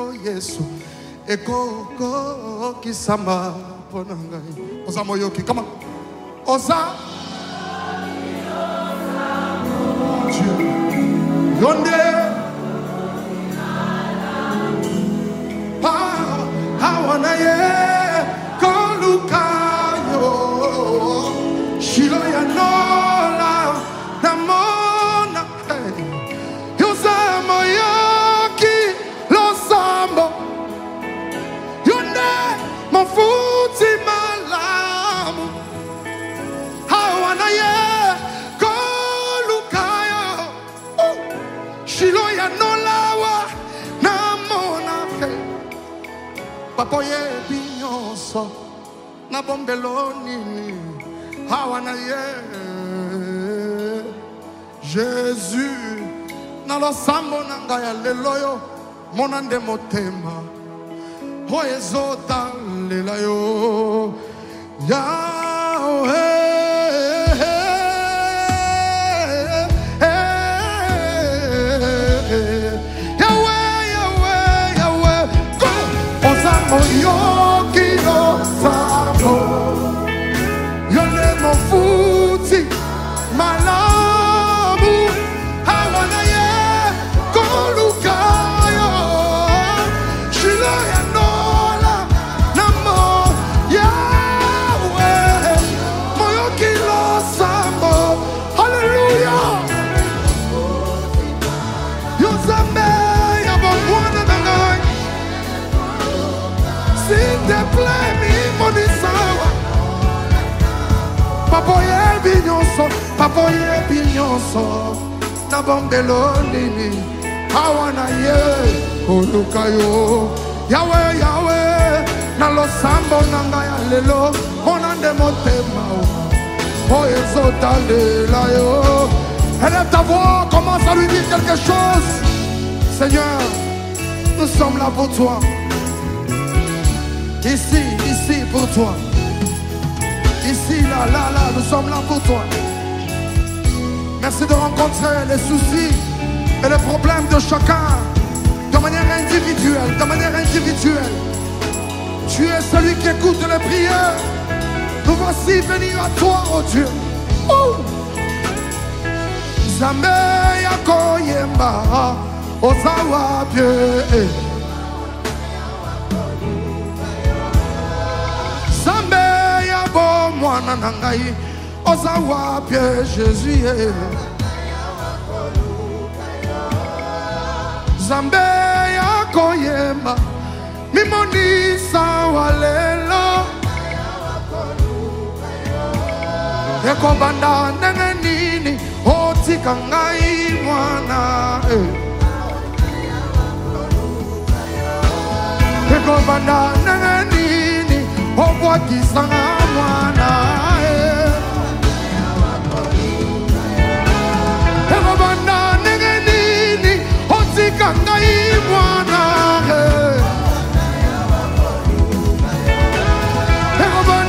Yesu eko kisama ponangai. Oza moyoki, come on. Oza Yonde Hawanaye Kolukayo Shilo ya nola Namona Yoza moyoki Losambo Yonde Mofuti malamu Hawanaye Shilo ya nolawa na monake Papoye binyoso na bombeloni Hawana ye Jésus na lo sambo nanga ya leloyo monande motema Hoezota lelayo Yahweh Moyoki no sabo Yone mofuti malamu Hawanaye Kolukayo Shilo ya nola Namo Yahweh Moyoki no sabo Hallelujah Yozame Yabomwana nangai S'il te plaît, mi monisawa. Papoye binyonso, na bombelo nini, hawana ye, kolukayo. Yahweh, Yahweh, na lo sambo nanga ya lelo, monande motema, oezota lela yo. Élève ta voix, commence à lui dire quelque chose. Seigneur, nous sommes là pour toi. Ici pour toi. Ici, là, nous sommes là pour toi. Merci de rencontrer les soucis et les problèmes de chacun de manière individuelle. Tu es celui qui écoute les prières. Nous voici venus à toi, oh Dieu. Zame yako yemba, ozawa bien. Mwana nangai ozawa pie Jésus Zambe yako yema mimoni sawalelo Eko banda nene nini otika ngai mwana Eko banda nene nini obwakisa mwana